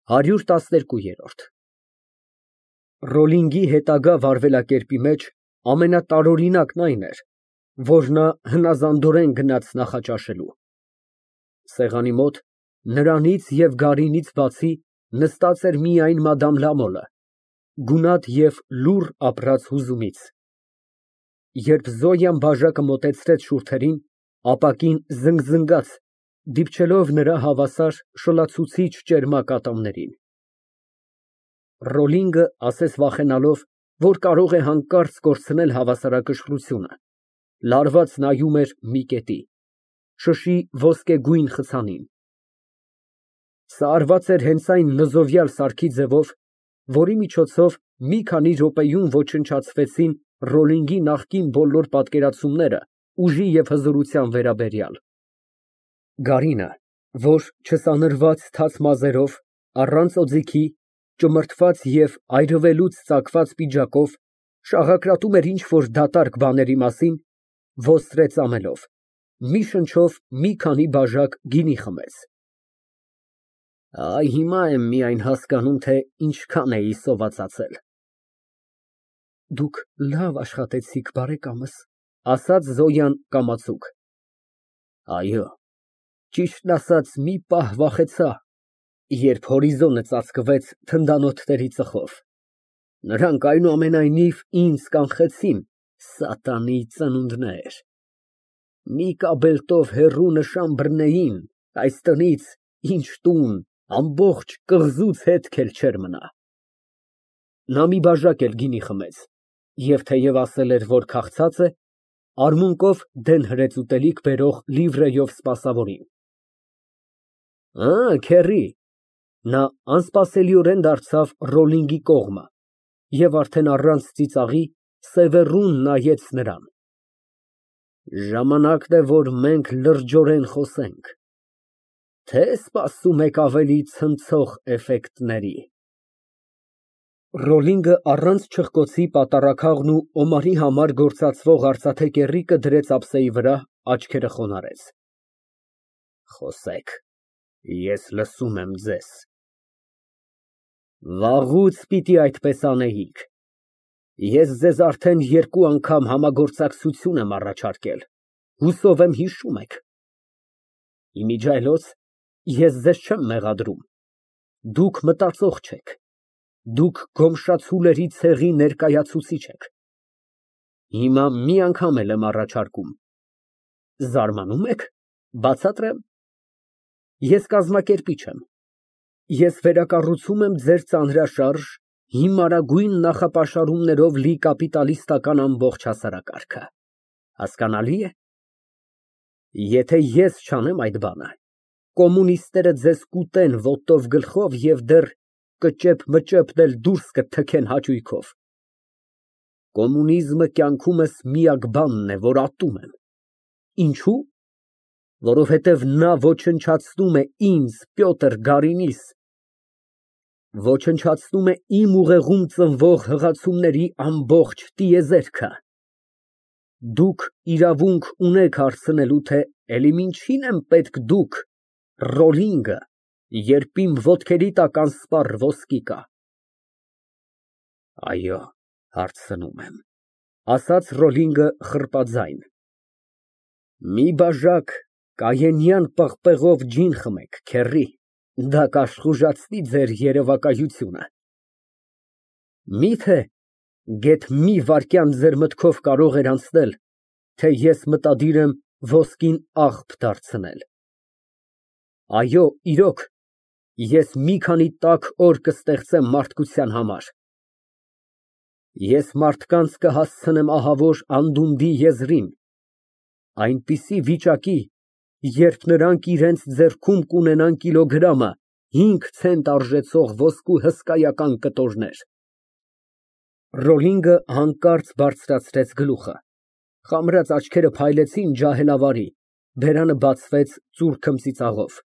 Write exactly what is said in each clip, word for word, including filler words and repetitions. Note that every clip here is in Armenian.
հարյուր տասներկու։ Ռոլինգի հետագա վարվելակերպի մեջ ամենատարօրինակն այն էր, որ նա հնազանդորեն գնաց նախաճաշելու։ Սեղանի մոտ նրանից և Գարինից բացի նստած էր միայն Մադամ Լամոլը, գունատ և լուռ ապրած հուզումից։ Երբ Զոյան բաժակը մոտեցրեց շուրթերին, ապակին զնգզնգաց, դիպչելով նրա հավասար շլացուցիչ ճերմակ ատամներին։ Ռոլինգը, ասես վախենալով, որ կարող է հանկարծ կորցնել հավասարակշռությունը, լարված նայում էր մի կետի, շշի ոսկեգույն խցանին։ Սա արված էր հենց այն նզովյալ սարքի ձևով, որի միջոցով մի քանի րոպեում ոչնչացվեցին Ռոլինգի նախկին բոլոր պատկերացումները ուժի և հզորության վերաբերյալ։ Գարինը, որ չսանրված թաց մազերով, առանց օձիքի, ճմրթված և այրվելուց ծակված պիջակով, շաղակրատում էր ինչ֊որ դատարկ բաների մասին, ոստրե ծամելով, մի շնչով մի քանի բաժակ գինի խմեց։ Այ հիմա եմ միայն հասկանում, թե ինչքան էի սովածացել։ Դուք լավ աշխատեցիք, բարեկամս, ասաց Զոյան կամացուկ։ Այո, ճիշտն ասած, մի պահ վախեցա, երբ հորիզոնը ծածկվեց թնդանոթների ծխով։ Նրանք, այնուամենայնիվ, ինձ կանխեցին, սատանի ծնունդներ։ Մի կաբելտով հեռու նշան բռնեին, այս տնից ինչ տուն, ամբողջ կղզուց հետք էլ չէր մնա։ Նա մի բաժակ էլ գինի խմեց և թեև ասել էր, որ քաղցած է, արմունկով դեն հրեց ուտելիք բերող լիվրեյով սպասավորին։ Ա, քեռի։ Նա անսպասելիորեն դարձավ Ռոլինգի կողմը և արդեն առանց ծիծաղի սևեռուն նայեց նրան։ Ժամանակն է, որ մենք լրջորեն խոսենք, թե սպասում եք ավելի ցնցող էֆեկտների։ Ռոլինգը առանց չխկոցի պատառաքաղն ու Օմարի համար գործածվող արծաթե կեռիկը դրեց ափսեի վրա, աչքերը խոնարհեց։ Խոսեք, ես լսում եմ ձեզ։ Վաղուց պիտի այդպես անեիք։ Ես ձեզ արդեն երկու անգամ համագործակցություն եմ առաջարկել, հուսով եմ հիշում եք։ Իմիջիայլոց ես ձեզ չեմ մեղադրում, դուք մտածող չեք, դուք գոմշացուլերի ցեղի ներկայացուցիչ եք։ Հիմա մի անգամ էլ եմ առաջարկում։ Զարմանում եք, բացատրեմ։ Ես կազմակերպիչ եմ։ Ես վերակառուցում եմ ձեր ծանրաշարժ, հիմարագույն նախապաշարումներով լի կապիտալիստական ամբողջ հասարակարգը։ Հասկանալի է։ Եթե ես չանեմ այդ բանը, կոմունիստները ձեզ կուտեն ոտով գլխով և դեռ կճեպ֊մճեպն էլ դուրս կթքեն հաճույքով։ Կոմունիզմը կյանքումս միակ բանն է, որ ատում եմ։ Ինչո՞ւ։ Որովհետև նա ոչնչացնում է ինձ, Պյոտր Գարինիս, ոչնչացնում է իմ ուղեղում ծնվող հղացումների ամբողջ տիեզերքը։ Դուք իրավունք ունեք հարցնելու, թե էլի ինչի՞ն եմ պետք դուք, Ռոլինգը, երբ իմ ոտքերի տակ անսպառ ոսկի կա։ Այո, հարցնում եմ, ասաց Ռոլինգը խռպաձայն։ Մի բաժակ կայենյան պղպեղով ջին խմեք, քեռի, դա կաշխուժացնի ձեր երևակայությունը։ Միթե գեթ մի վայրկյան ձեր մտքով կարող էր անցնել, թե ես մտադիր եմ ոսկին աղբ դարձնել։ Այո, իրոք, ես մի քանի տաք օր կստեղծեմ մարդկության համար։ Ես մարդկանց կհասցնեմ ահավոր անդունդի եզրին, այնպիսի վիճակի, երբ նրանք իրենց ձեռքում կունենան կիլոգրամը հինգ ցենտ արժեցող ոսկու հսկայական կտորներ։ Ռոլինգը հանկարծ բարձրացրեց գլուխը, խամրած աչքերը փայլեցին ջահելավարի, բերանը բացվեց ծուռ քմծիծաղով։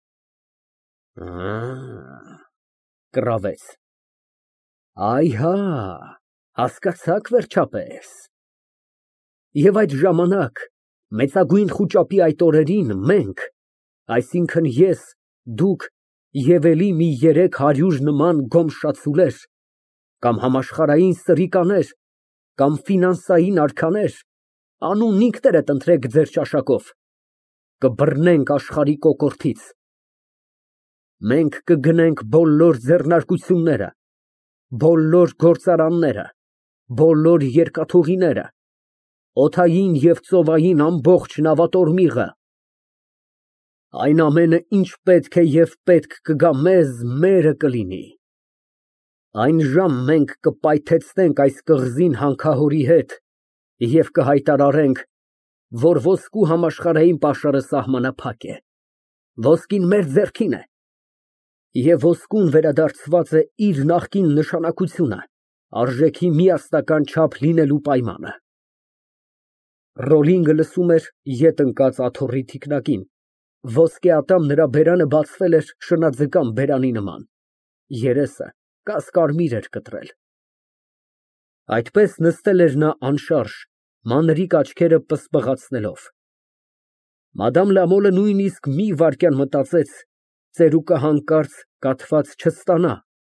Կռավեց։ Այհա, հասկացաք վերջապես։ Եվ այդ ժամանակ, մեծագույն խուճապի այդ օրերին մենք, այսինքն ես, դուք և էլի մի երեք հարյուր նման գոմշացուլեր, կամ համաշխարհային սրիկաներ, կամ ֆինանսային արքաներ, անուն ինքներդ ընտրեք ձեր ճաշակով, կբռնենք աշխարհի կոկորդից, մենք կգնենք բոլոր ձեռնարկությունները, բոլոր գործարանները, բոլոր երկաթուղիները, օդային և ծովային ամբողջ նավատորմիղը, այն ամենը, ինչ պետք է և պետք կգա մեզ, մերը կլինի, այն ժամ մենք կպայթեցնենք այս կղզին հանքահորի հետ և կհայտարարենք, որ ոսկու համաշխարհային պաշարը սահմանափակ է, ոսկին մեր ձեռքին է, և ոսկուն վերադարձված է իր նախկին նշանակությունը, արժեքի միասնական չափ լինելու պայմանը։ Ռոլինգը լսում էր ետ ընկած աթոռի թիկնակին, ոսկեատամ նրա բերանը բացվել էր շնաձկան բերանի նման, երեսը կասկարմիր էր կտրել։ Այդպես նստել էր նա անշարժ, մանրիկ աչքերը պսպղացնելով։ Մադամ Լամոլը նույնիսկ մի վայրկյան մտածեց ծերուկը հանկարծ կաթված չստանա։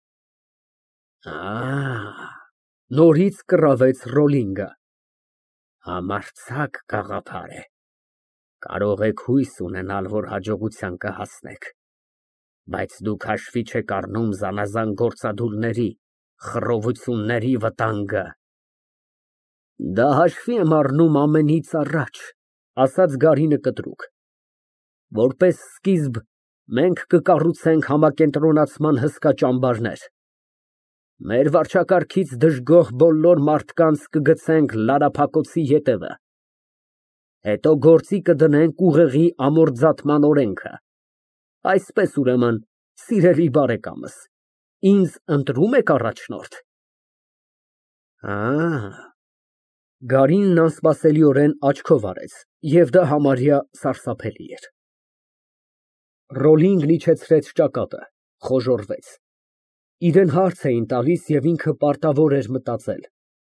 Նորից կռավեց Ռոլինգը։ Համարձակ գաղափար է, կարող եք հույս ունենալ, որ հաջողության կհասնեք, բայց դուք հաշվի չեք առնում զանազան գործադուլների, խռովությունների վտանգը։ Դա հաշվի եմ առնում ամենից առաջ, ասաց Գարինը կտրուկ, որպես սկիզբ մենք կկառուցենք համակենտրոնացման հսկա ճամբարներ, մեր վարչակարգից դժգոհ բոլոր մարդկանց կգցենք Լարափակոցի ետևը, հետո գործի կդնենք ուղեղի ամորձատման օրենքը, այսպես ուրեմն, սիրելի բարեկամս, ինձ ընտրո՞ւմ եք առաջնորդ։ Գարինն անսպասելիորեն աչքով արեց, և դա համարյա սարսափելի էր։ Ռոլինգն իջեցրեց ճակատը, խոժոռվեց, իրան հարց էին տալիս և ինքը պարտավոր էր մտածել։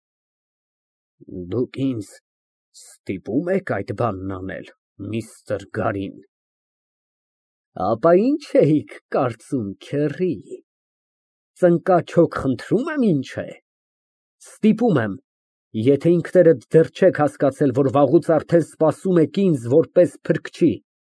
Դուք ինձ ստիպո՞ւմ եք այդ բանն անել, միստր Գարին։ Ապա ինչ էիք կարծում, քեռի, ծնկաչոք խնդրում եմ, ինչ է, ստիպում եմ, եթե ինքներդ դեռ չեք հասկացել, որ վաղուց արդեն սպասում եք ինձ որպես փրկչի։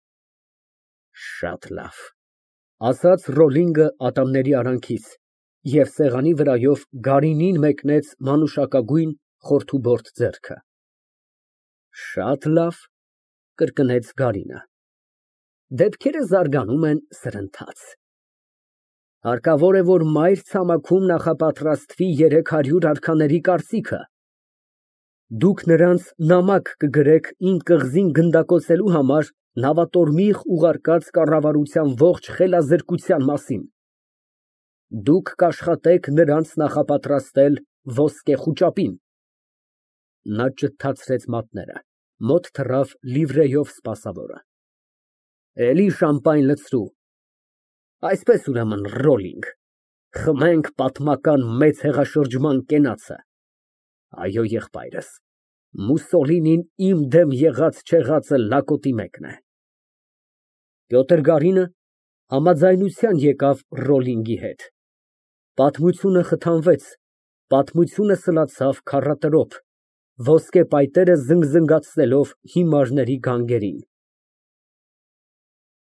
Շատ լավ, ասաց Ռոլինգը ատամների արանքից և սեղանի վրայով Գարինին մեկնեց մանուշակագույն խորթուբորդ ձեռքը։ Շատ լավ, կրկնեց Գարինը, դեպքերը զարգանում են սրընթաց, հարկավոր է, որ մայր ցամաքում նախապատրաստվի երեք հարյուր արքաների կարծիքը, դուք նրանց նամակ կգրեք իմ կղզին գնդակոծելու համար նավատորմիղ ուղարկած կառավարության ողջ խելազրկության մասին, դուք կաշխատեք նրանց նախապատրաստել ոսկե խուճապին։ Նա ճթացրեց մատները, մոտ թռավ լիվրեյով սպասավորը։ Էլի շամպայն լցրու։ Այսպես ուրեմն, Ռոլինգ, խմենք պատմական մեծ հեղաշրջման կենացը։ Այո, եղբայրս, Մուսոլինին իմ դեմ եղած֊չեղածը լակոտի մեկն է։ Պյոտր Գարինը համաձայնության եկավ Ռոլինգի հետ։ Պատմությունը խթանվեց, պատմությունը սլացավ քառատրոփ, ոսկե պայտերը զնգզնգացնելով հիմարների գանգերին։